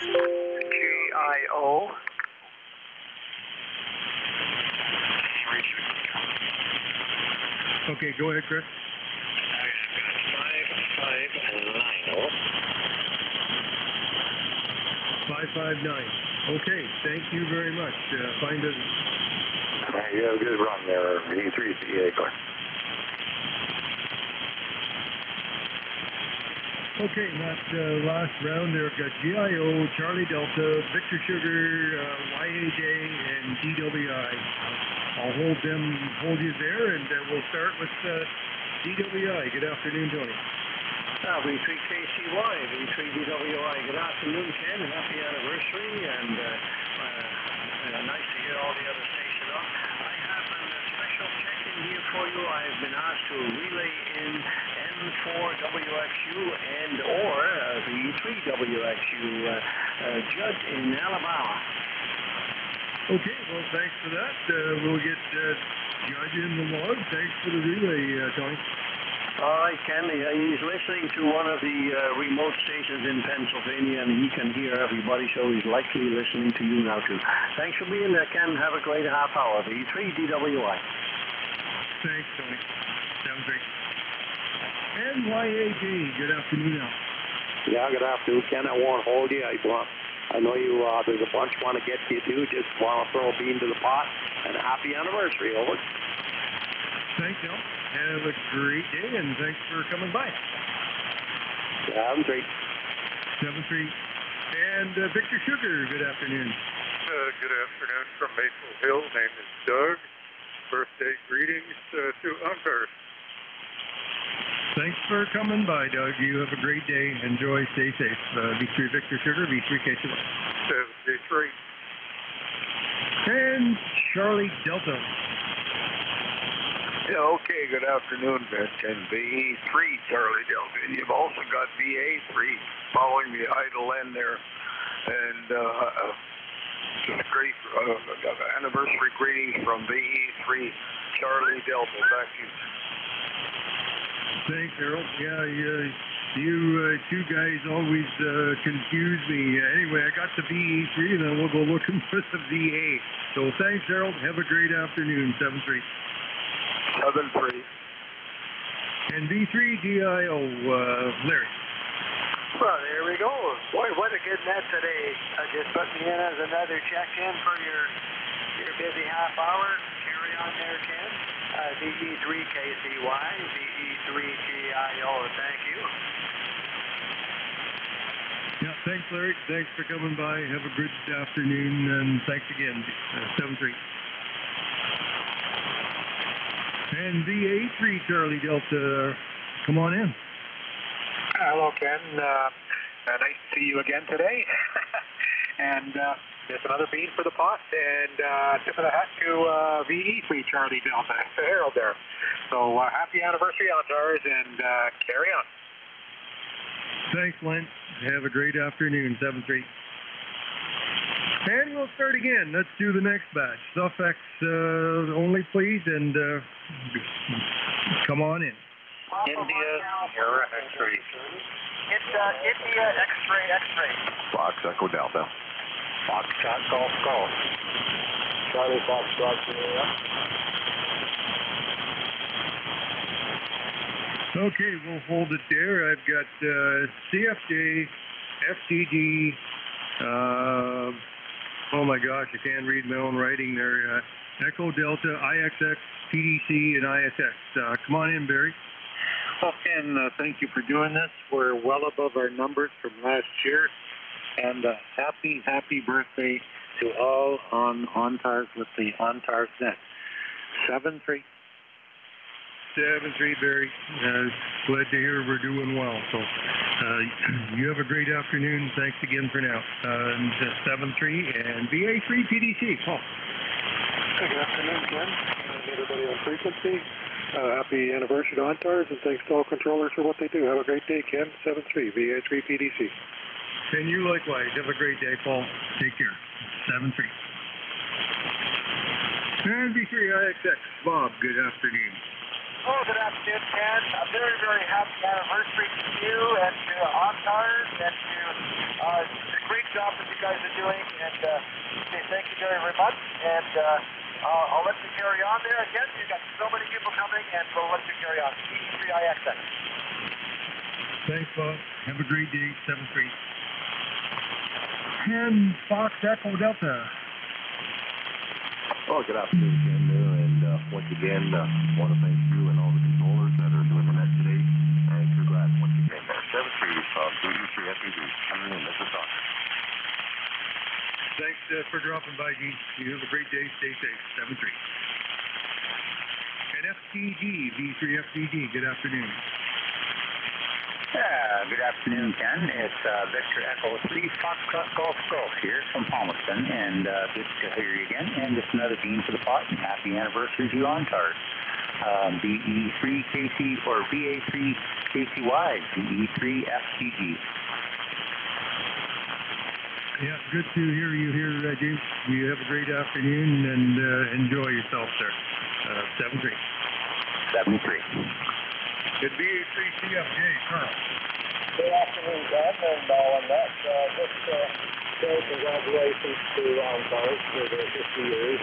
GIO. Okay, go ahead, Chris. 559. Okay, thank you very much. Find us. You have a good run there, V3CA. Okay, that last round there, I've got GIO, Charlie Delta, Victor Sugar, YAJ, and DWI. I'll hold you there, and we'll start with DWI. Good afternoon, Tony. V3KCY, V3DWI. Good afternoon, Ken. Happy anniversary, and nice to get all the other stations on. I have a special check-in here for you. I've been asked to relay in N4WXU and or V3WXU Judd in Alabama. Okay, well, thanks for that. We'll get Judd in the log. Thanks for the relay, Tony. All right, Ken. He's listening to one of the remote stations in Pennsylvania, and he can hear everybody, so he's likely listening to you now, too. Thanks for being there, Ken. Have a great half hour. V3DWI. Thanks, Tony. Sounds great. And YAG, good afternoon now. Yeah, good afternoon, Ken. I won't hold you. I know you. There's a bunch want to get to you, too. Just want to throw a bean to the pot. And a happy anniversary, over. Thanks, Al. Have a great day, and thanks for coming by. 7-3. 7-3. And Victor Sugar, good afternoon. Good afternoon from Maple Hill. Name is Doug. Birthday greetings to Unkers. Thanks for coming by, Doug. You have a great day. Enjoy. Stay safe. V3 Victor Sugar, V3KCY. 73. And Charlie Delta. Yeah, okay, good afternoon, Ken. VE3 Charlie Delta. And you've also got VA3 following the idle end there. And just great anniversary greetings from VE3 Charlie Delta. Back to you. Thanks, Harold. Yeah, you two guys always confuse me. Anyway, I got the VE3, and then we'll go looking for the VA. So thanks, Harold. Have a great afternoon. 7-3. 7-3. And V3DIO, Larry. Well, there we go. Boy, what a good net today. Just put me in as another check-in for your busy half hour. Carry on there, Ken. VE3KCY, VE3GIO. Thank you. Yeah, thanks, Larry. Thanks for coming by. Have a good afternoon, and thanks again. 7-3. And VA3 Charlie Delta, come on in. Hello, Ken. Nice to see you again today. And just another bean for the pot, and tip of the hat to VE3 Charlie Delta, to Harold there. So happy anniversary on ours, and carry on. Thanks, Len. Have a great afternoon. 7-3. And we'll start again. Let's do the next batch. Suffix only, please, and come on in. India, Sierra X-ray. It's India X-ray. Fox Echo Delta. Fox Golf Golf. Charlie Fox Golf. Okay, we'll hold it there. I've got CFJ, FTD, oh my gosh, I can't read my own writing there. Echo Delta, IXX, PDC, and ISX. Come on in, Barry. Well, Ken, thank you for doing this. We're well above our numbers from last year. And happy birthday to all on ONTARS with the ONTARS net. 7-3. 7-3, Barry. Glad to hear we're doing well. So you have a great afternoon. Thanks again for now. 7-3 and VA3 PDC. Paul. Good afternoon, Ken. Everybody on frequency. Happy anniversary to ONTARS, and thanks to all controllers for what they do. Have a great day, Ken. 7-3, VA3 PDC. And you likewise. Have a great day, Paul. Take care. 7-3. And V3IXX. Bob, good afternoon. Oh, good afternoon, Ken. A very, very happy anniversary to you and to ONTARS, and to a great job doing, and say thank you very, very much. And I'll let you carry on there. Again, you've got so many people coming, and we'll let you carry on. VE3IXX. Thanks, Bob. Have a great day. 7-3. And Fox Echo Delta. Oh, good afternoon, Ken there, and once again, want to thank you and all the controllers that are doing the net today, and congrats once again. 7-3 from VE3FPG, coming in Mississauga. Thanks for dropping by, Gene. You have a great day. Stay safe. 7-3. And FPG, V3FPG, good afternoon. Good afternoon, Ken. It's Victor Echo 3 Foxtrot Golf Golf here from Palmerston, and good to hear you again. And just another bean for the pot, and happy anniversary to OnTarget. VE3KC or VA3KCY, VE3FPG. Yeah, good to hear you here, James. You have a great afternoon and enjoy yourself, sir. 7-3. 7-3. Good VA3CFJ, Carl. Good afternoon, Ken, and all on that. Just say congratulations to OnTarget for their 50 years,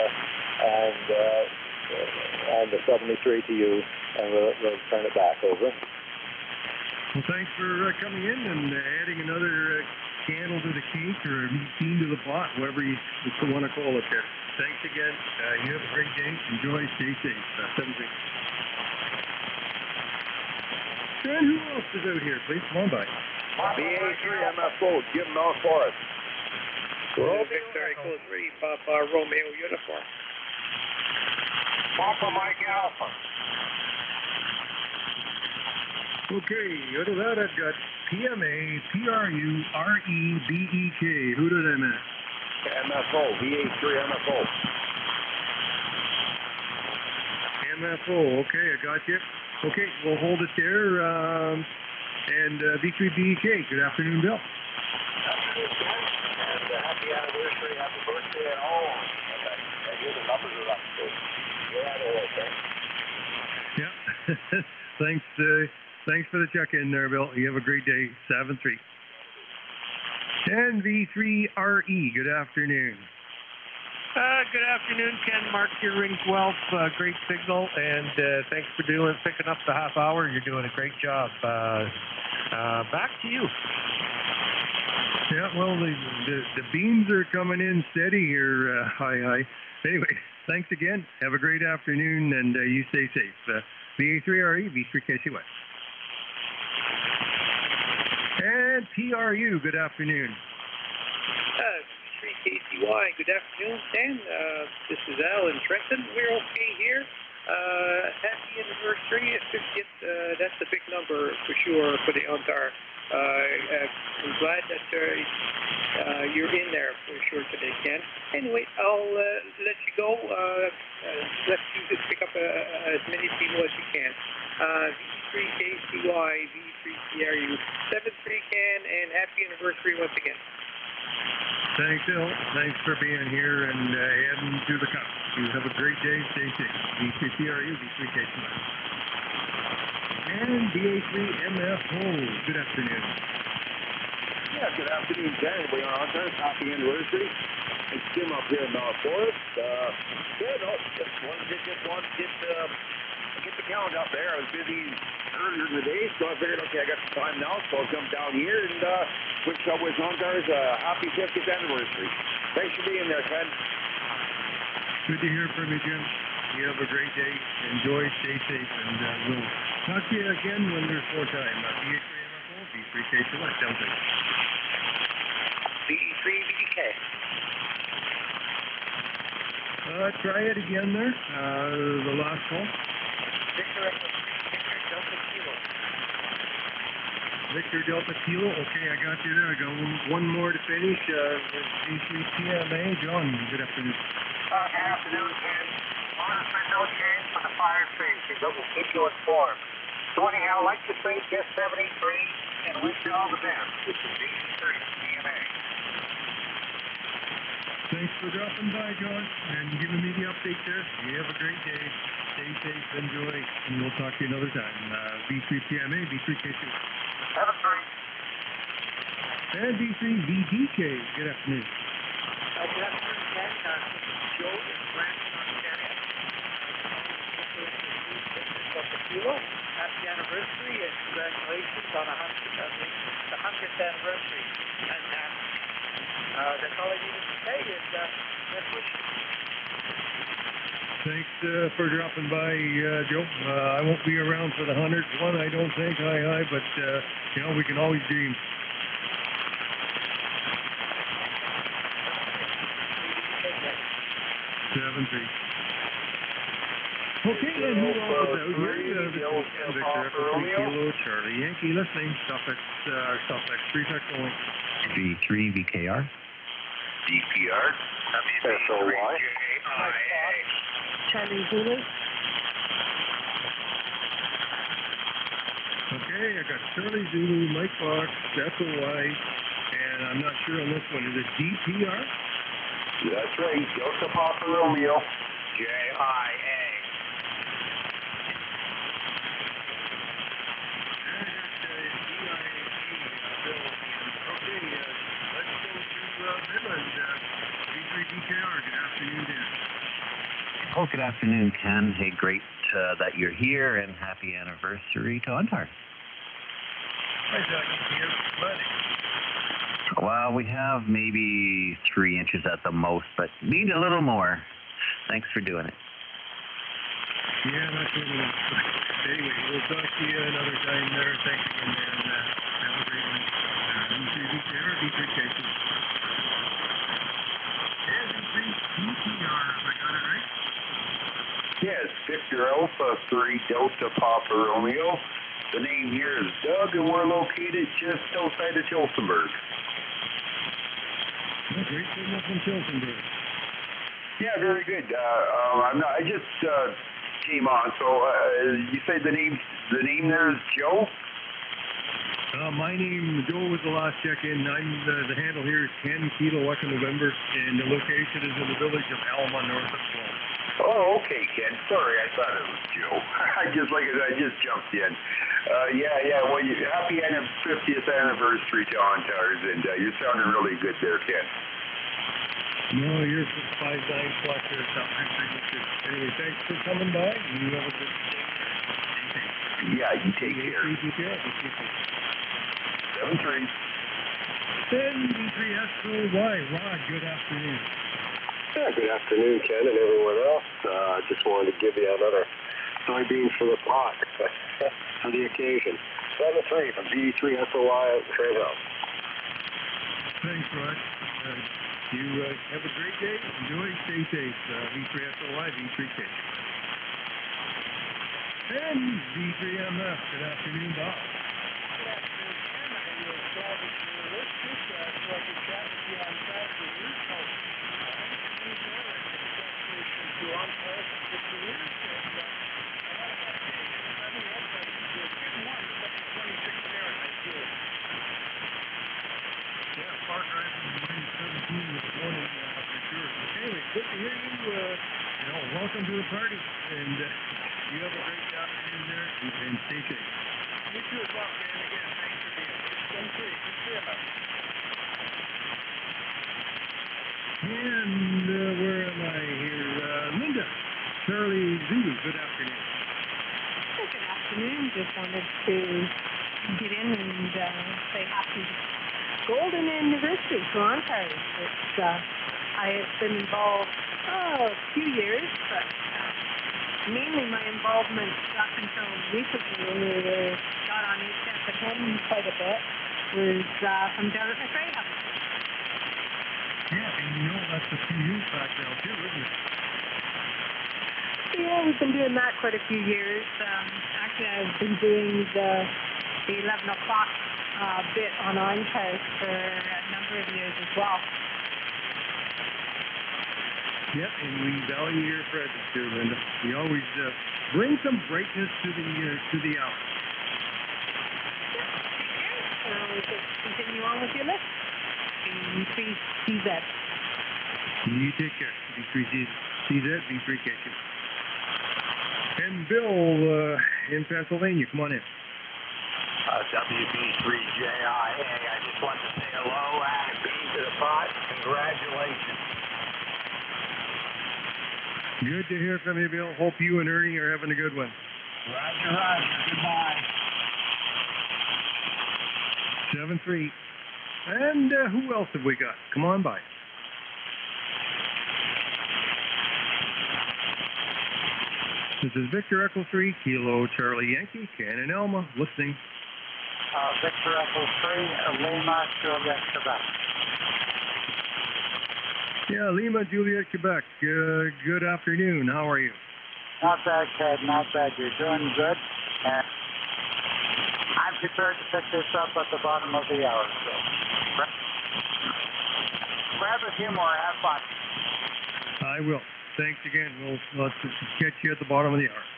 and the 73 to you, and we'll turn it back over. Well, thanks for coming in and adding another candle to the cake or a bean to the pot, whatever you want to call it there. Thanks again. You have a great day. Enjoy. Stay safe. 7-3. And who else is out here, please? Come on by. VA3 MFO, Jim Mount Forest. Victor Echo 3, Papa Romeo uniform. Papa Mike Alpha. Okay, out of that I've got PMA, PRU, REBEK. Who did I miss? MFO, VA3 MFO. MFO, okay, I got you. Okay, we'll hold it there. And V3BEK, good afternoon, Bill. Afternoon, Ken. And happy anniversary, happy birthday, and all. And here the numbers are up, so you're out of okay. Yeah, thanks for the check-in there, Bill. You have a great day. 7-3. And V3RE, good afternoon. Good afternoon, Ken. Mark here, Rings Wealth. Great signal, and thanks for picking up the half hour. You're doing a great job. Back to you. Yeah, well, the beans are coming in steady here. Hi. Anyway, thanks again. Have a great afternoon, and you stay safe. VA3RE, V3KCY. And PRU, good afternoon. 3KCY, good afternoon, Stan. This is Al in Trenton. We're okay here. Happy anniversary, 50th. That's a big number for sure for the OnTarget. I'm glad that you're in there for sure today, Ken. Anyway, I'll let you go. Let you just pick up as many people as you can. V3KCY, V3CRU, 7-3, Ken, and happy anniversary once again. Thanks, Bill. Thanks for being here and heading to the cup. You have a great day. Stay safe. V3CRU, V3KCY. And VA3MFO, good afternoon. Yeah, good afternoon, Ken. We are on there. Happy anniversary. It's Jim up here in Mount Forest. Just wanted to get the count up there. I was busy earlier in the day, so I figured, okay, I got some time now, so I'll come down here and wish OnTarget a happy 50th anniversary. Thanks for being there, Ken. Good to hear from you, Jim. You have a great day. Enjoy, stay safe, and we'll talk to you again when there's more time. VA3MFO, V3KCY, sounds good. VE3BK. Try it again there. The last call. Victor Delta Kilo. Okay, I got you there. I got one more to finish. V3PMA. John, good afternoon. Good afternoon, Ken. Monitoring no change for the fire safety, but we'll keep you informed. So anyhow, like to say, Guest 73, and wish you all the best. This is V3PMA. Thanks for dropping by, John, and giving me the update there. You have a great day. Stay safe, enjoy, and we'll talk to you another time. V3PMA, V3KC. 7-3. And D3VDK, good afternoon. Good afternoon, Ken. This is Joe in Brampton, Ontario. Happy anniversary and congratulations on the 100th anniversary. Fantastic. That's all I needed to say is best wishes. Thanks for dropping by, Joe. I won't be around for the 100th one, I don't think. Hi, but, we can always dream. Okay, and who else is out here? This is Ken Victor, Echo 3 Kilo, Charlie Yankee, listening. Suffix 3 V3 VKR. DPR. SOY. Charlie Zulu. Okay, I got Charlie Zulu, Mike Fox, SOY, and I'm not sure on this one. Is it DPR? That's right. Delta Papa Romeo. JIA. Oh, good afternoon, Ken. Hey, great that you're here, and happy anniversary to OnTAR. Hi, Doug. Here, flooding. Well, we have maybe 3 inches at the most, but need a little more. Thanks for doing it. Yeah, not too much. Anyway, we'll talk to you another time there. Thanks again, man. Have a great one. D3VKR, D3KC. And D3VKR, if I got it right? Yes, Victor Alpha 3 Delta Papa Romeo. The name here is Doug, and we're located just outside of Tillsonburg. Oh, great signal from Tillsonburg. Yeah, very good. I just came on. So you said the name there is Joe? My name, Joe, was the last check-in. I'm the handle here is Ken Kilo Echo November, and the location is in the village of Alma, north of Florida. Oh, okay, Ken. Sorry, I thought it was Joe. I just jumped in. Well, happy 50th anniversary to OnTARS, and you're sounding really good there, Ken. No, you're 5'9" plus or something. Anyway, thanks for coming by. You have a good day. Yeah, you take care. 7-3. Then D3SOY. Rod, good afternoon. Yeah, good afternoon, Ken, and everyone else. I just wanted to give you another soybeans for the pot for the occasion. 7-3 from D3SOY out in Trade House. Thanks, Rod. You have a great day. Enjoy. Stay safe. V3SOY, V3K. And V3MF. Good afternoon, Bob. Good afternoon, Ken. I was glad that you were listening, so I could chat with you on Saturday. Congratulations to OnTAR for 50 years, and I want to have a good one, 26 Fahrenheit here. Yeah, far driving -17 this morning, for sure. Anyway, good to hear you. Welcome to the party, and you have a great afternoon there, and stay safe. You too as well, Ken. Again, thanks for being here. And where am I here? Linda, Charlie Zulu, good afternoon. Good afternoon. Just wanted to get in and say happy golden anniversary to OnTARS. I have been involved a few years, but mainly my involvement up until recently when we got on HFM quite a bit was from down at McRae House. Yeah, and that's a few years back now too, isn't it? Yeah, we've been doing that quite a few years. Actually, I've been doing the 11 o'clock bit on OnTARS for a number of years as well. Yep, and we value your presence here, Linda. We always bring some brightness to the hour. So just continue on with your list. D3CZ. You take care. D3CZ, D3KK. And Bill in Pennsylvania, come on in. WB3JIA. I just wanted to say hello and being to the pot. Congratulations. Good to hear from you, Bill. Hope you and Ernie are having a good one. Roger, roger. Goodbye. 7-3. And who else have we got? Come on by. This is Victor Echo 3, Kilo Charlie Yankee, Ken and Elma, listening. Victor Echo 3, Lima, Juliet, Quebec. Yeah, Lima, Juliet, Quebec. Good afternoon. How are you? Not bad, Ted. Not bad. You're doing good. And I'm prepared to pick this up at the bottom of the hour. So grab a few more. Have fun. I will. Thanks again. Let's catch you at the bottom of the hour.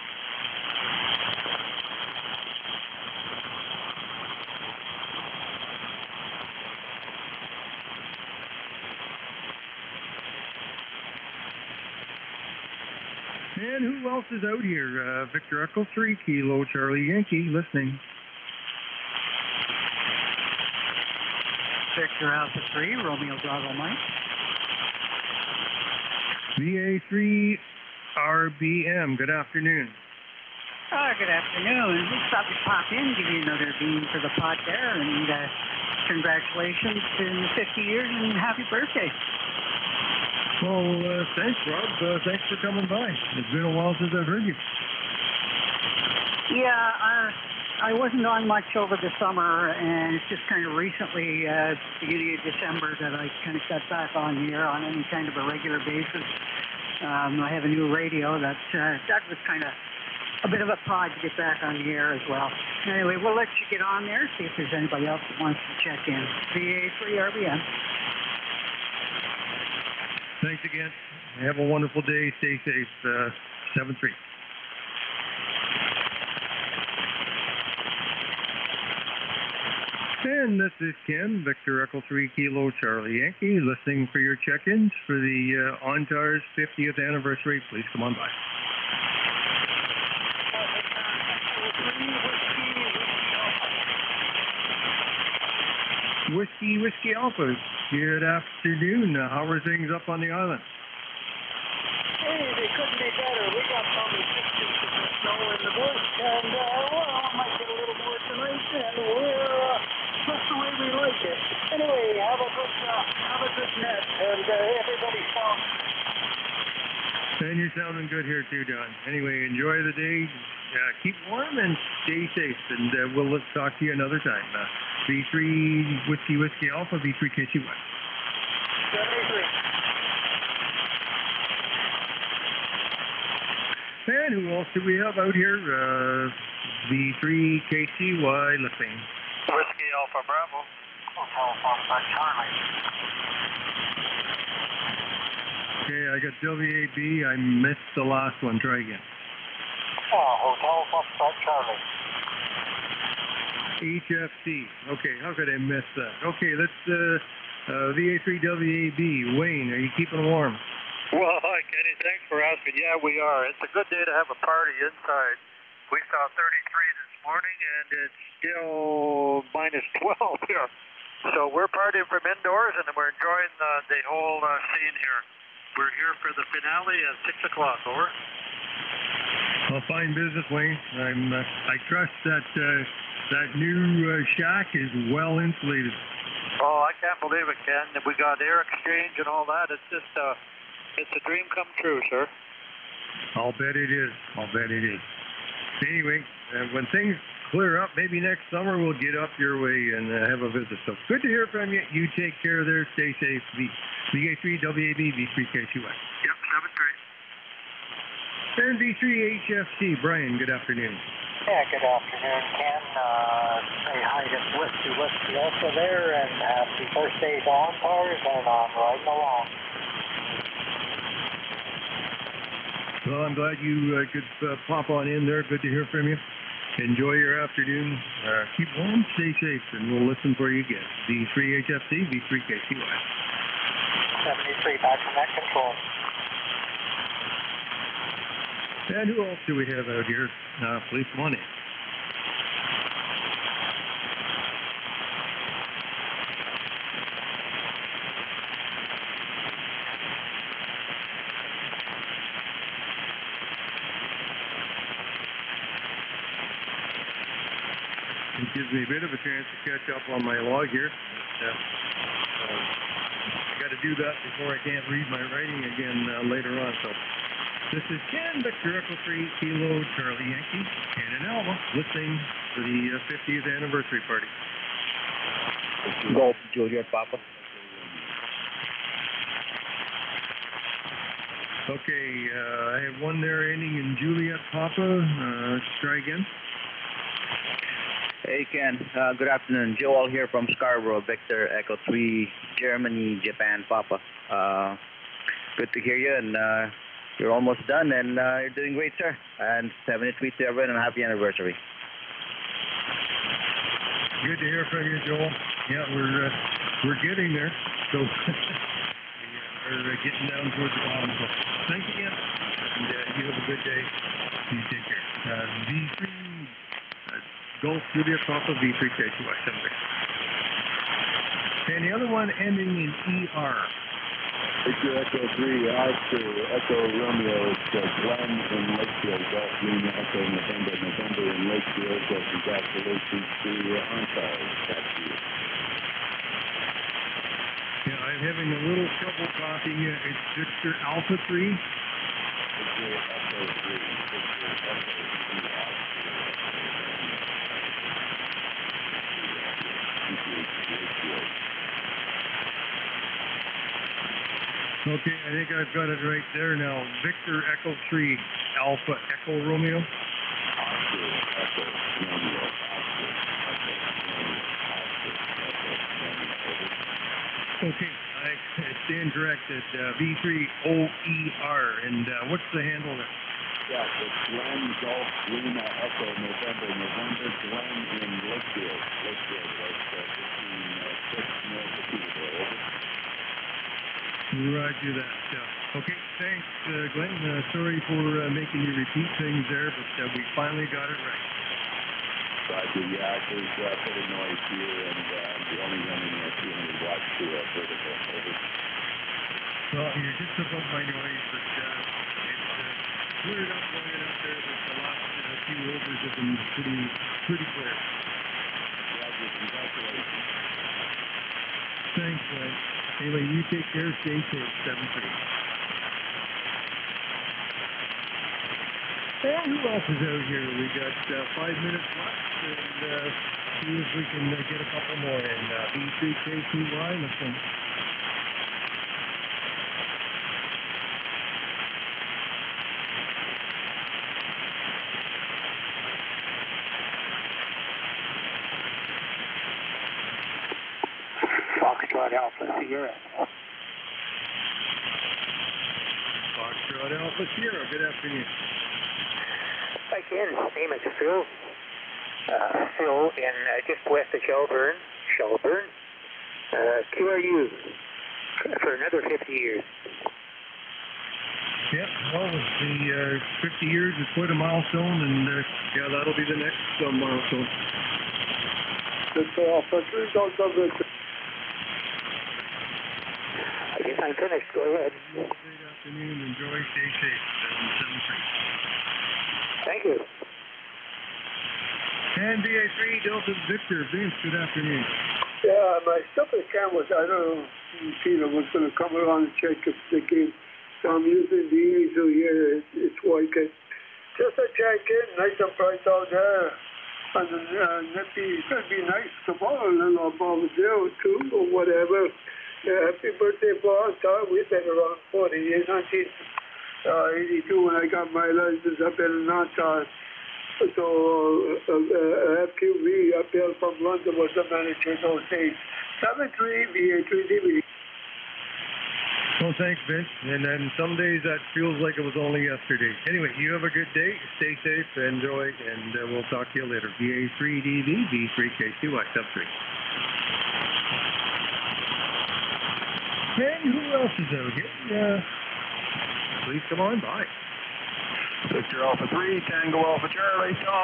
And who else is out here? Victor Echo 3, Kilo Charlie Yankee, listening. Victor Alpha 3, Romeo Bravo Mike. VA3 RBM, good afternoon. Good afternoon. We thought we'd pop in, give you another bean for the pot there, and congratulations in 50 years and happy birthday. Well, thanks, Rob. Thanks for coming by. It's been a while since I've heard you. Yeah, I wasn't on much over the summer, and it's just kind of recently, beginning of December, that I kind of got back on here on any kind of a regular basis. I have a new radio that was kind of a bit of a pod to get back on the air as well. Anyway, we'll let you get on there, see if there's anybody else that wants to check in. VA3 RBM. Thanks again. Have a wonderful day. Stay safe. 7-3. And this is Ken, Victor Echo 3, Kilo Charlie Yankee, listening for your check-ins for the ONTARS 50th anniversary. Please come on by. Whiskey Alpha. Good afternoon. How are things up on the island? Hey, they couldn't be better. We got probably 6 inches of snow in the bush, and well, might get a little more tonight, and we're just the way we like it. Anyway, have a good net, and everybody sounds. And you're sounding good here too, Don. Anyway, enjoy the day. Keep warm and stay safe, and we'll talk to you another time. V3 Whiskey Alpha, V3 KCY. 73. And who else do we have out here? V3 KCY, listening. Whiskey Alpha Bravo. Hotel Foxtrot Charlie. Okay, I got WAB. I missed the last one. Try again. Hotel Foxtrot Charlie. HFC. Okay, how could I miss that? Okay, let's VA3WAB. Wayne, are you keeping warm? Well, hi, Kenny. Thanks for asking. Yeah, we are. It's a good day to have a party inside. We saw 33 this morning, and it's still minus 12 here. So we're partying from indoors, and we're enjoying the whole scene here. We're here for the finale at 6 o'clock. Over. Well, fine business, Wayne. I trust that that new shack is well insulated. Oh, I can't believe it, Ken. We got air exchange and all that. It's just it's a dream come true, sir. I'll bet it is. Anyway, when things clear up, maybe next summer we'll get up your way and have a visit. So good to hear from you. You take care there. Stay safe. VA3 WAB, V3 KCY. Yep, 7-3. And V3 HFC. Brian, good afternoon. Yeah, good afternoon, Ken. Say hi to Whiskey also there, and happy birthday to ONTARS, and I'm riding along. Well, I'm glad you could pop on in there. Good to hear from you. Enjoy your afternoon. Keep warm, stay safe, and we'll listen for you again. V3 HFC, V3 KCY. 73, back from that control. And who else do we have out here? Please come on in. gives me a bit of a chance to catch up on my log here. I got to do that before I can't read my writing again later on. So this is Ken, Victor Echo 3, Kilo, Charlie Yankee, Ken and Alma, listening to the 50th anniversary party. Golf Juliet Papa. Okay, I have one there ending in Juliet Papa. Let's try again. Hey Ken, good afternoon. Joel here from Scarborough, Victor Echo 3, Germany, Japan, Papa. Good to hear you, and you're almost done, and you're doing great, sir. And 73 to everyone, and happy anniversary. Good to hear from you, Joel. Yeah, we're getting there. So we're getting down towards the bottom. So thanks again, and you have a good day. You take care. V3 Golf Juliet Papa V3 K2I7. And the other one ending in ER. Victor Echo 3, Oscar, Echo Romeo, Glenn in Lakefield, Golf Lima, Echo November in Lakefield. Congratulations to Ontario. Back to you. Yeah, I'm having a little trouble copying it. It's Victor Alpha 3. Victor Echo 3, Victor Echo 3, Okay, I think I've got it right there now. Victor Echo 3, Alpha Echo Romeo. Oscar, Echo Romeo, Oscar, Echo Romeo, Oscar, Echo Romeo. Okay, I stand corrected. V3OER, and what's the handle there? Yeah, it's Glenn Golf Lima Echo November, Glenn in Lakefield. Lakefield, like 15 north of Peterborough. Over. Roger that. Okay, thanks, Glenn. Sorry for making you repeat things there, but we finally got it right. Roger, yeah, there's a bit of noise here, and the only running 200 watts to vertical. Over. Well, you're just above my noise, but it's cleared up long enough there that the last few overs have been pretty clear. Roger, congratulations. Thanks, Glenn. Anyway, you take care. Stay safe. 7-3. And who else is out here? We got 5 minutes left, and see if we can get a couple more in. B3K2Y, listen. Foxtrot Alpha Sierra. Foxtrot Alpha Sierra, good afternoon. Hi, Ken. Name is Phil. Phil in just west of Shelburne. QRU for another 50 years. Yeah, well, the 50 years is quite a milestone, and yeah, that'll be the next milestone. I guess I'm finished. Go ahead. Great afternoon. Enjoy. Stay safe. 7-3. Thank you. And BA3 Delta Victor. Vince, good afternoon. Yeah, my stupid camera, I don't know, Peter was going to come around and check if they came. So I'm using the easel here. It's working. Just a check in. Nice and bright out there. And it'd be nice tomorrow, a little above 0 too, or whatever. Happy birthday, boss. We've been around 40 years. 1982 when I got my license up in Natal. So FQV up here from London was the manager in those days. 7-3 VA3 DVD. Well, thanks, Vince. And then some days that feels like it was only yesterday. Anyway, you have a good day. Stay safe, enjoy, and we'll talk to you later. VA3DV, V3K2X3. And who else is out here? Please come on by. Victor Alpha 3, Tango Alpha Charlie, Tom.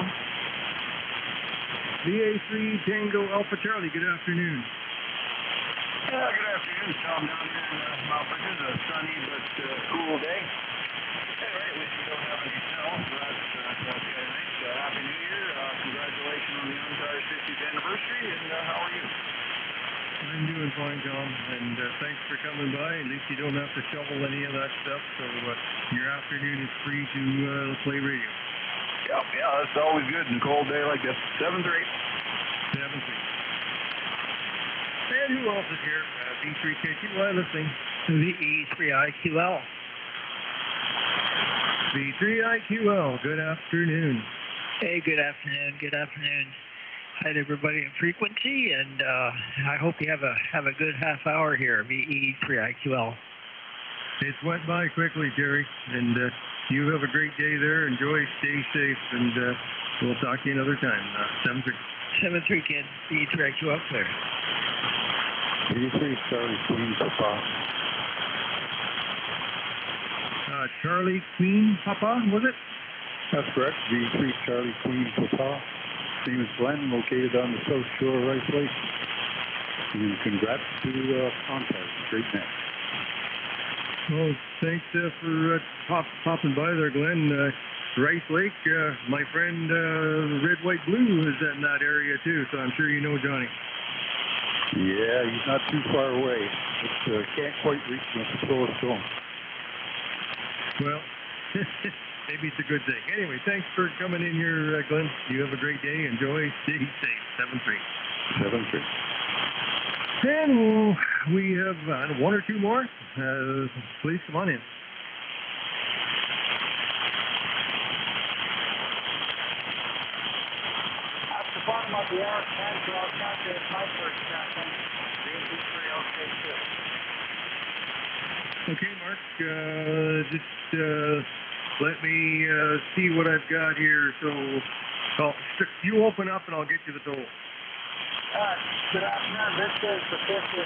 VA3 Tango Alpha Charlie, good afternoon. Yeah, good afternoon, Tom. Down here in Mount Bridges, a sunny but cool day. Anyway, at least we don't have any snow, so that's kind of nice. Happy New Year. Congratulations celebration on the OnTire's 50th anniversary, and how are you? I'm doing fine, Tom, and thanks for coming by. At least you don't have to shovel any of that stuff, so your afternoon is free to play radio. Yeah, that's always good in a cold day like this. 7-3. 7-3. And who else is here? V3KQL listening. VE3IQL. V3IQL, good afternoon. Hey, good afternoon. Good afternoon. Hi to everybody in frequency, and I hope you have a good half hour here, VE3IQL. It's went by quickly, Jerry, and you have a great day there. Enjoy, stay safe, and we'll talk to you another time. 7-3. 7-3, kid. VE3IQL clear. V3 Charlie Queen Papa. Charlie Queen Papa, was it? That's correct. V3 Charlie Queen Papa. Name is Glenn, located on the South Shore of Rice Lake. And congrats to OnTire. Great net. Well, thanks for popping by there, Glenn. Rice Lake, my friend Red, White, Blue is in that area too, so I'm sure you know Johnny. Yeah, he's not too far away. Just can't quite reach him with the slowest going. Well, maybe it's a good thing. Anyway, thanks for coming in here, Glenn. You have a great day. Enjoy. Stay safe. 7-3. 7-3. And we have one or two more. Please come on in. At the bottom of the hour, I'll count this my first captain. Okay, Mark, just let me see what I've got here. So you open up and I'll get you the total. Good afternoon. This is the 50th